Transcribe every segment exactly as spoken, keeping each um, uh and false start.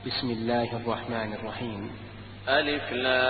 بسم الله الرحمن الرحيم. ألف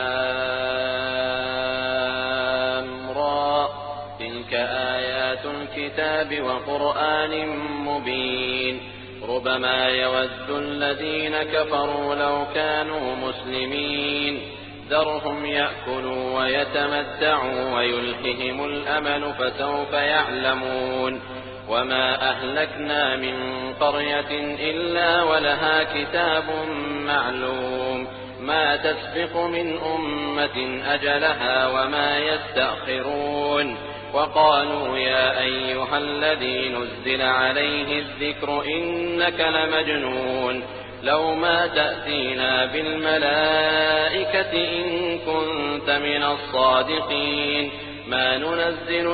لام را، تلك آيات الكتاب وقرآن مبين. ربما يود الذين كفروا لو كانوا مسلمين، ذرهم يأكلوا ويتمتعوا ويلههم الأمل فسوف يعلمون. وما أهلكنا من قرية إلا ولها كتاب معلوم، ما تسبق من أمة أجلها وما يستأخرون. وقالوا يا أيها الذي نزل عليه الذكر إنك لمجنون، لو ما تأتينا بالملائكة إن كنت من الصادقين، ما ننزل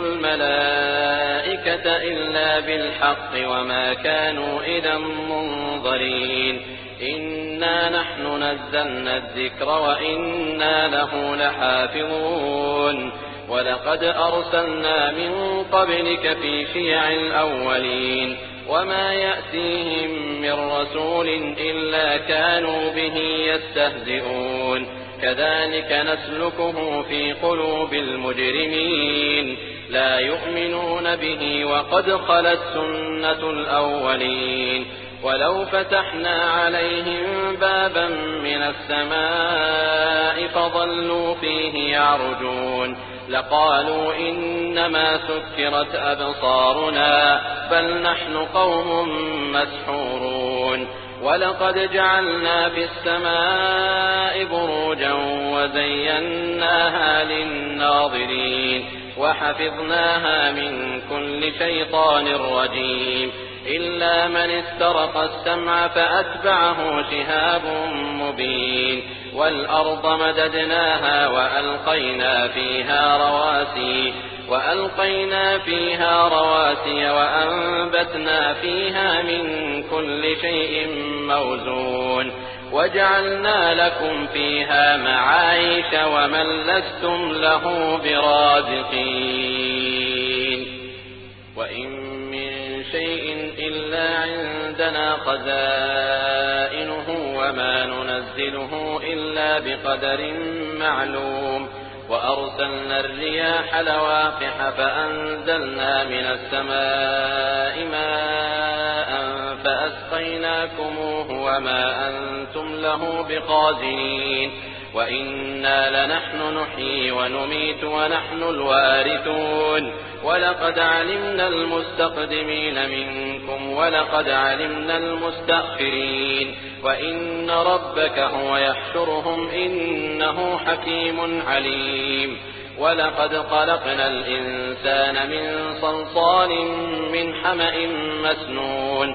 الملائكة إلا بالحق وما كانوا إذا منظرين. إنا نحن نزلنا الذكر وإنا له لحافظون. ولقد أرسلنا من قبلك في شيع الأولين، وما يأتيهم من رسول إلا كانوا به يستهزئون. كذلك نسلكه في قلوب المجرمين، لا يؤمنون به وقد خلت سنة الأولين. ولو فتحنا عليهم بابا من السماء فظلوا فيه يعرجون لقالوا إنما سكرت أبصارنا بل نحن قوم مسحورون. ولقد جعلنا في السماء بروجا وزيناها للناظرين وحفظناها من كل شيطان رجيم، إلا من استرق السمع فأتبعه شهاب مبين. والأرض مددناها وألقينا فيها رواسي وألقينا فيها رواسي وأنبتنا فيها من كل شيء موزون. وجعلنا لكم فيها معايش ومن لستم له برازقين. وإن من شيء إلا عندنا خزائنه وما ننزله إلا بقدر معلوم. وأرسلنا الرياح لواقح فأنزلنا من السماء ماء فأسقيناكموه وما أنتم له بقادرين. وإنا لنحن نحيي ونميت ونحن الوارثون. ولقد علمنا المستقدمين منكم ولقد علمنا المستأخرين. وإن ربك هو يحشرهم إنه حكيم عليم. ولقد خلقنا الإنسان من صلصال من حمأ مسنون.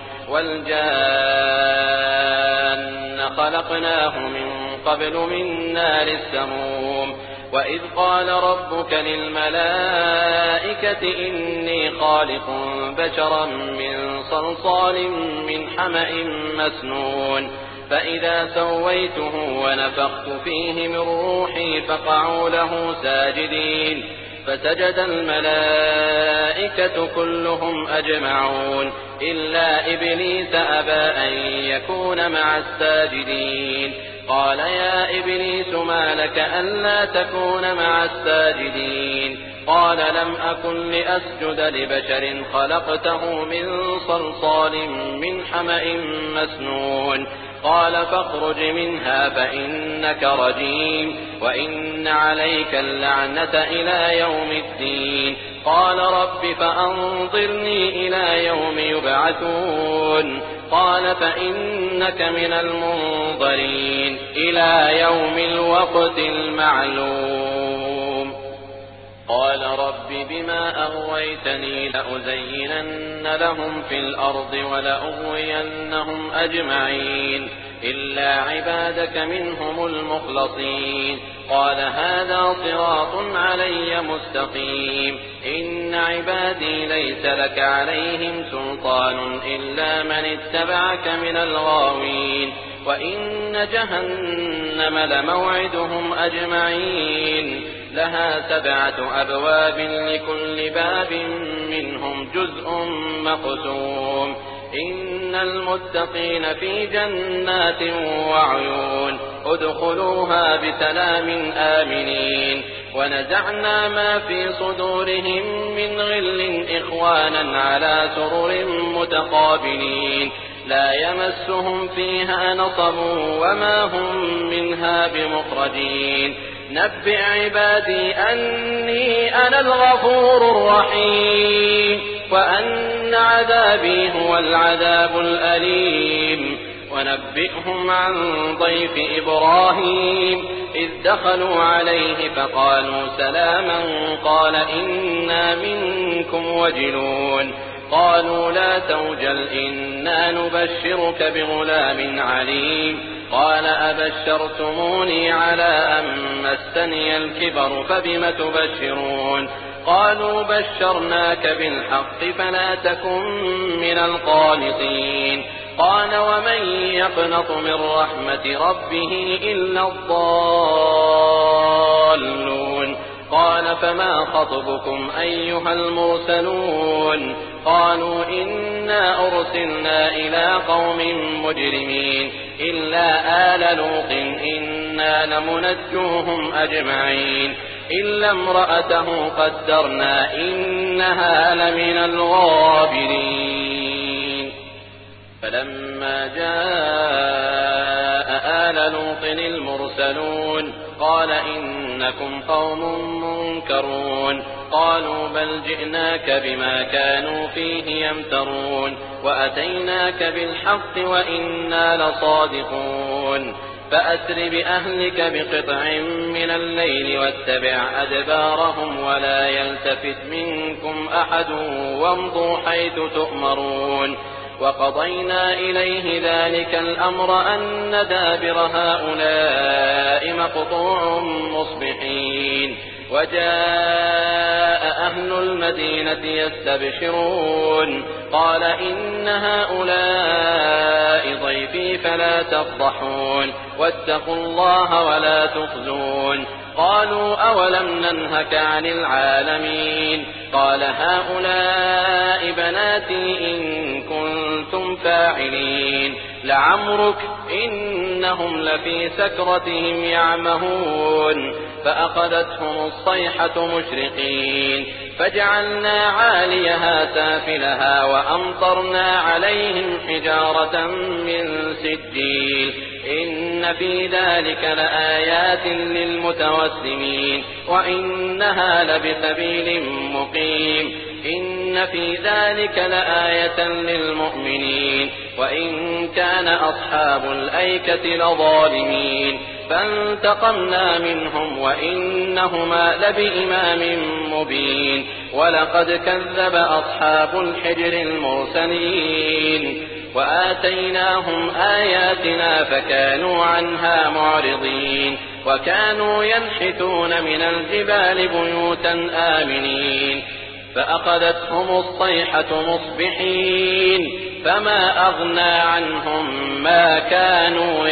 والجان خلقناه من قبل من نار السموم. وإذ قال ربك للملائكة إني خالق بشرا من صلصال من حمأ مسنون، فإذا سويته ونفخت فيه من روحي فقعوا له ساجدين. فسجد الملائكة كلهم أجمعون إلا إبليس أبى أن يكون مع الساجدين. قال يا إبليس ما لك ألا تكون مع الساجدين؟ قال لم أكن لأسجد لبشر خلقته من صلصال من حمأ مسنون. قال فاخرج منها فإنك رجيم وإن عليك اللعنة إلى يوم الدين. قال رب فأنظرني إلى يوم يبعثون. قال فإنك من المنظرين إلى يوم الوقت المعلوم. قال رب بما أغويتني لأزينن لهم في الأرض ولأغوينهم أجمعين إلا عبادك منهم المخلصين. قال هذا صراط علي مستقيم. إن عبادي ليس لك عليهم سلطان إلا من اتبعك من الغاوين. وإن جهنم لموعدهم أجمعين، لها سبعة أبواب لكل باب منهم جزء مقسوم. إن المتقين في جنات وعيون ادخلوها بسلام آمنين ونزعنا ما في صدورهم من غل إخوانا على سرر متقابلين لا يمسهم فيها نصب وما هم منها بمخرجين نبئ عبادي أني أنا الغفور الرحيم وأن عذابي هو العذاب الأليم ونبئهم عن ضيف إبراهيم إذ دخلوا عليه فقالوا سلاما قال إنا منكم وجلون قالوا لا توجل إنا نبشرك بغلام عليم قال أبشرتموني على أن مسني الكبر فبم تبشرون قالوا بشرناك بالحق فلا تكن من القانطين قال ومن يقنط من رحمة ربه إلا الضالون قال فما خطبكم أيها المرسلون قالوا إنا أرسلنا إلى قوم مجرمين إلا آل لوط إنا لمنجوهم أجمعين إلا امرأته قدرنا إنها لمن الغابرين فلما جاء آل لوط المرسلون قال إنكم قوم منكرون قالوا بل جئناك بما كانوا فيه يمترون وأتيناك بالحق وإنا لصادقون فأسر بأهلك بقطع من الليل واتبع أدبارهم ولا يلتفت منكم أحد وامضوا حيث تؤمرون وقضينا إليه ذلك الأمر أن دابر هؤلاء مقطوع مصبحين وجاء أهل المدينة يستبشرون قال إن هؤلاء ضيفي فلا تفضحون واتقوا الله ولا تخزون قالوا أولم ننهك عن العالمين قال هؤلاء بناتي إن كنتم فاعلين لعمرك إنهم لفي سكرتهم يعمهون فأخذتهم الصيحة مشرقين فجعلنا عاليها سافلها وأمطرنا عليهم حجارة من سجيل إن في ذلك لآيات للمتوسمين وإنها لبسبيل مقيم إن في ذلك لآية للمؤمنين وإن كان أصحاب الأيكة لظالمين فانتقمنا منهم وإنهما لبإمام مبين ولقد كذب أصحاب الحجر المرسلين وآتيناهم آياتنا فكانوا عنها معرضين وكانوا ينحتون من الجبال بيوتا آمنين فأخذتهم الصيحة مصبحين فما أغنى عنهم ما كانوا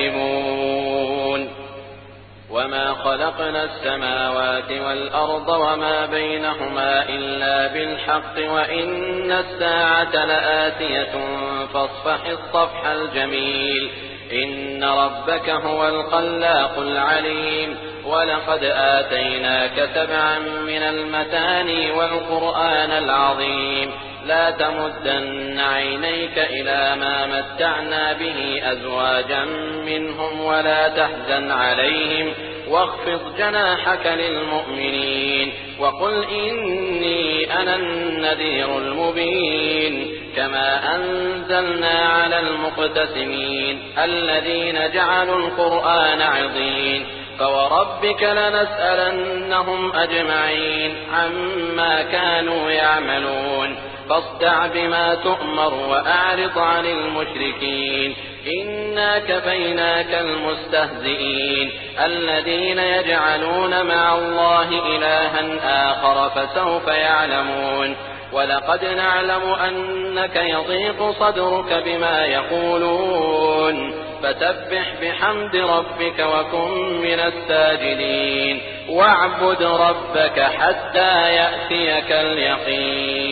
يكسبون وما خلقنا السماوات والأرض وما بينهما إلا بالحق وإن الساعة لآتية فاصفح الصفح الجميل إن ربك هو الخلاق العليم ولقد آتيناك سبعا من المثاني والقرآن العظيم لا تمدن عينيك إلى ما متعنا به أزواجا منهم ولا تحزن عليهم واخفض جناحك للمؤمنين وقل إني أنا النذير المبين كما أنزلنا على المقتسمين الذين جعلوا القرآن عظيم فوربك لنسألنهم أجمعين عما كانوا يعملون فاصدع بما تؤمر وأعرض عن المشركين إنا كفيناك المستهزئين الذين يجعلون مع الله إلها آخر فسوف يعلمون ولقد نعلم أنك يضيق صدرك بما يقولون فسبح بحمد ربك وكن من الساجدين واعبد ربك حتى يأتيك اليقين